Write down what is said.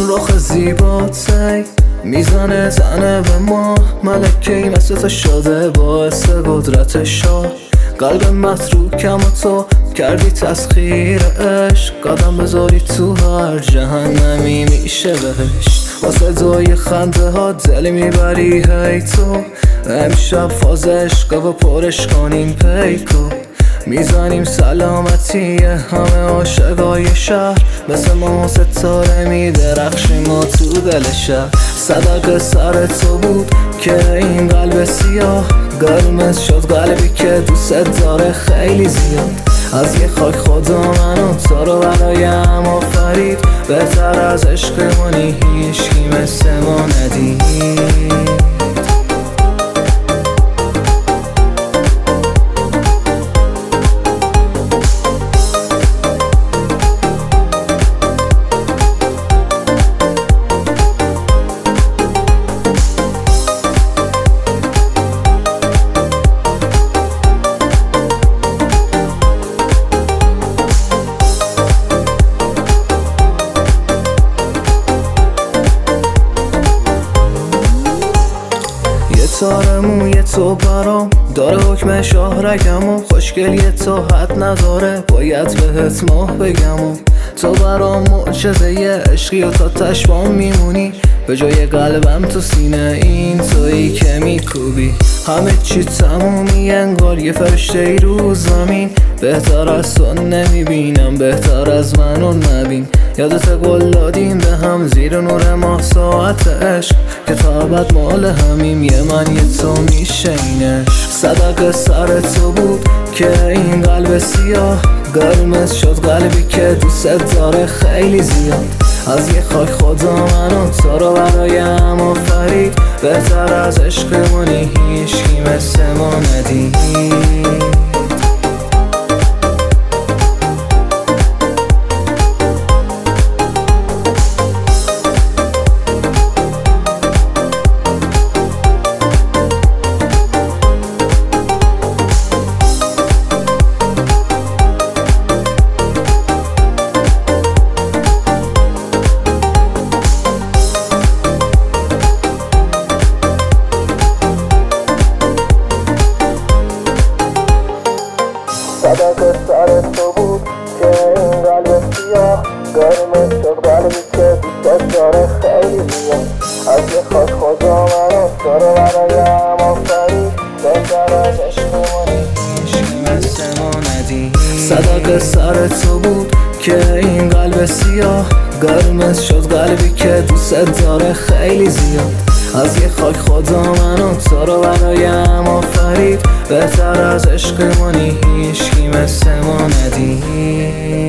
رخ زیبات میزنه زنه به ما، ملکه‌ای مثل تو شده باعث قدرت شاه. قلب متروکم و تو کردی تسخیر عشق، قدم بذاری تو هر جهنمی میشه بهشت. واسه دوی خنده ها دلی میبری هی تو، امشب فاز عشق و پرش کنیم پیکو. میزنیم سلامتی همه عاشقای شهر، مثل ما ستاره میدرخشیم ما تو دل شهر. صدق سر تو بود که این قلب سیاه قرمز شد، قلبی که دوست داره خیلی زیاد. از یه خاک خدا منو تو رو برایم آفرید، بهتر از عشقمونی هیچکی مثل ما ندید. تار موی تو برام داره حکم شاهرگم و خوشگلی تو حد نداره، باید بهت ماه بگم و تو برام معجزه یه عشقی و تا تشبام میمونی، به جای قلبم تو سینه این تویی که میکوبی. همه چی تمومی انگار یه فرشته ای رو زمین، بهتر از تو نمیبینم بهتر از منو نبین. یادت قول دادیم به هم زیر نور ماه ساعت عشق، که تا ابد مال همیم یه من یه تو میشه این عشق. صدق سر تو بود که این قلب سیاه قرمز شد، قلبی که دوست داره خیلی زیاد. از یه خاک خدا منو تو رو برایم آفرید، بهتر از عشقمونی هیچکی مثل ما ندید. صدق سر تو بود که این قلب سیاه قرمز شد، قلبی که دوست داره خیلی زیاد. از یه خاک خدا منو تو رو برایم آفرید، بهتر از عشقمونی هیچکی مثل ما ندید. صدق سر تو بود که این قلب سیاه قرمز شد، قلبی که دوست داره خیلی زیاد. از یه خاک خدا منو تو رو برایم آفرید، بهتر از عشقمونی هیچکی مثل ما ندید.